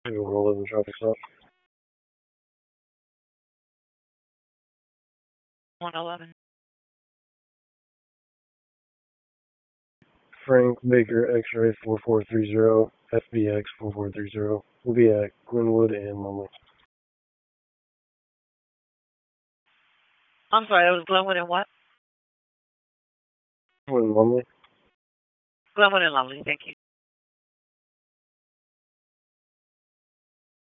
Roll in the traffic stop. 111. Frank Baker X-ray 4430, FBX 4430. We'll be at Glenwood and Lumley. I'm sorry, that was Glenwood and what? Glenwood and Lumley. Glenwood and Lumley, thank you.